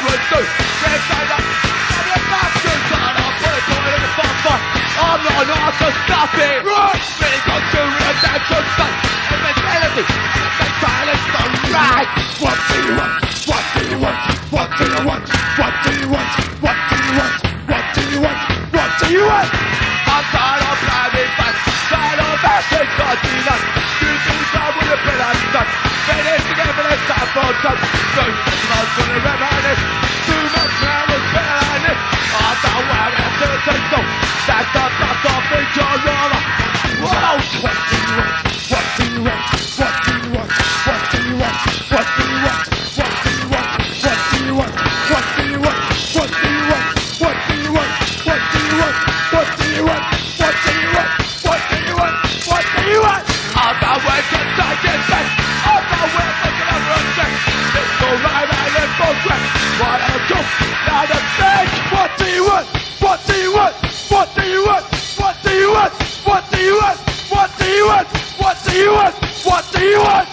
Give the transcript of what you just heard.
would do. Yes, I know. I'm a bastard, son. I'll put a toilet in the bonfire. I'm not an arse to stop it. Right. Really got to redemption state. Immortality. And the silence the right. What do you want? What do you want? What do you want? What do you want? What do you want? What do you want? What do you want? I'm tired of driving fast. Tired of acting godliness. You do time with a bit of stuff. Finish together for the time for some. No, it's not gonna reminisce. Too much man was better than this. I don't want to take so. That's the dust off in your roller. Whoa! What do you want? What do you want? What do you want? What do you want? What do you want? What do you want? What do you want? What do you want? What do you want? What do you want? What do you want? What do you want? What do you want? What do you want? What do you want? I'm the way to take it back. I'm the way to get over a check. It's all right, I live for crack. What a joke, now the stage. What do you want? What do you want? What do you want? What do you want? What do you want? What do you want? What do you want? What do you want?